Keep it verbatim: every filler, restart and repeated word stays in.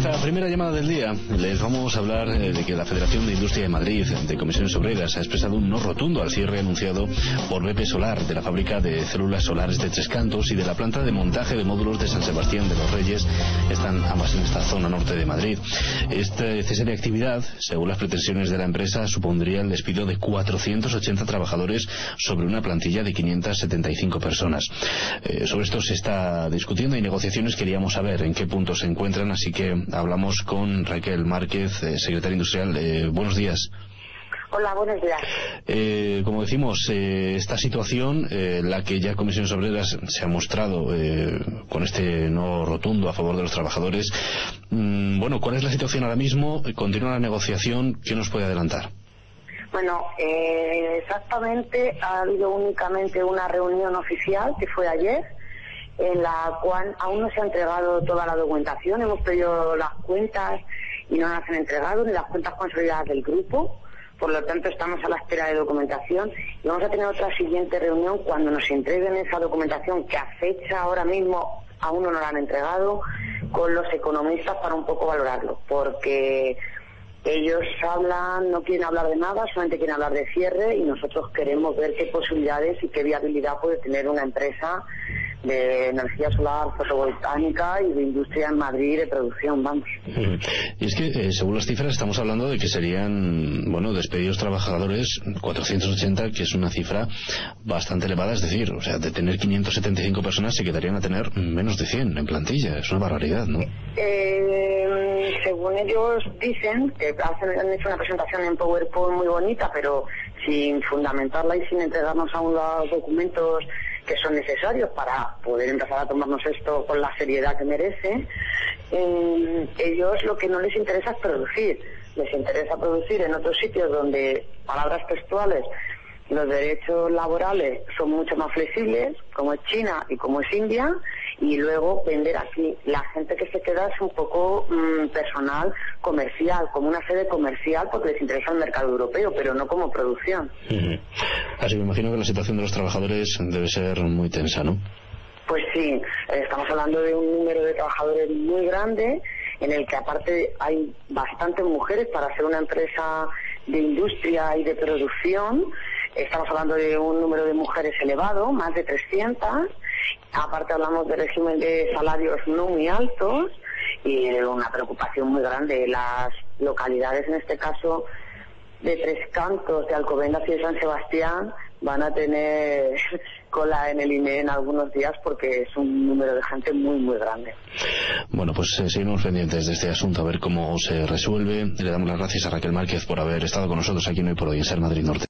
nuestra primera llamada del día les vamos a hablar eh, de que la Federación de Industria de Madrid, de Comisiones Obreras, ha expresado un no rotundo al cierre anunciado por B P Solar de la fábrica de células solares de Tres Cantos y de la planta de montaje de módulos de San Sebastián de los Reyes. Están ambas en esta zona norte de Madrid. Este cese de actividad, según las pretensiones de la empresa, supondría el despido de cuatrocientos ochenta trabajadores sobre una plantilla de quinientas setenta y cinco personas. Eh, sobre esto se está discutiendo y negociaciones. Queríamos saber en qué punto se encuentran, así que hablamos con Raquel Márquez, eh, secretaria industrial. Eh, buenos días. Hola, buenos días. Eh, como decimos, eh, esta situación, eh, la que ya Comisiones Obreras se ha mostrado eh, con este no rotundo a favor de los trabajadores. Mm, bueno, ¿cuál es la situación ahora mismo? ¿Continúa la negociación? ¿Qué nos puede adelantar? Bueno, eh, exactamente ha habido únicamente una reunión oficial que fue ayer, en la cual aún no se ha entregado toda la documentación. Hemos pedido las cuentas y no las han entregado, ni las cuentas consolidadas del grupo. Por lo tanto, estamos a la espera de documentación y vamos a tener otra siguiente reunión cuando nos entreguen esa documentación, que a fecha ahora mismo aún no nos la han entregado, con los economistas para un poco valorarlo, porque ellos hablan, no quieren hablar de nada, solamente quieren hablar de cierre, y nosotros queremos ver qué posibilidades y qué viabilidad puede tener una empresa de energía solar fotovoltaica y de industria en Madrid de producción, vamos. Y es que, eh, según las cifras, estamos hablando de que serían, bueno, despedidos trabajadores cuatrocientos ochenta, que es una cifra bastante elevada, es decir, o sea, de tener quinientas setenta y cinco personas se quedarían a tener menos de cien en plantilla. Es una barbaridad, ¿no? Eh, según ellos dicen, que hacen, han hecho una presentación en PowerPoint muy bonita, pero sin fundamentarla y sin entregarnos aún los documentos que son necesarios para poder empezar a tomarnos esto con la seriedad que merece. Eh, ellos lo que no les interesa es producir, les interesa producir en otros sitios donde, palabras textuales, los derechos laborales son mucho más flexibles, como es China y como es India, y luego vender aquí. La gente que se queda es un poco mmm, personal, comercial, como una sede comercial, porque les interesa el mercado europeo, pero no como producción. Uh-huh. Así que me imagino que la situación de los trabajadores debe ser muy tensa, ¿no? Pues sí, estamos hablando de un número de trabajadores muy grande, en el que aparte hay bastantes mujeres para ser una empresa de industria y de producción. Estamos hablando de un número de mujeres elevado, más de trescientas. Aparte hablamos de régimen de salarios no muy altos y de una preocupación muy grande. Las localidades, en este caso de Tres Cantos, de Alcobendas y de San Sebastián, van a tener cola en el I N E en algunos días, porque es un número de gente muy, muy grande. Bueno, pues eh, seguimos pendientes de este asunto, a ver cómo se resuelve. Le damos las gracias a Raquel Márquez por haber estado con nosotros aquí en Hoy por Hoy en Ser Madrid Norte.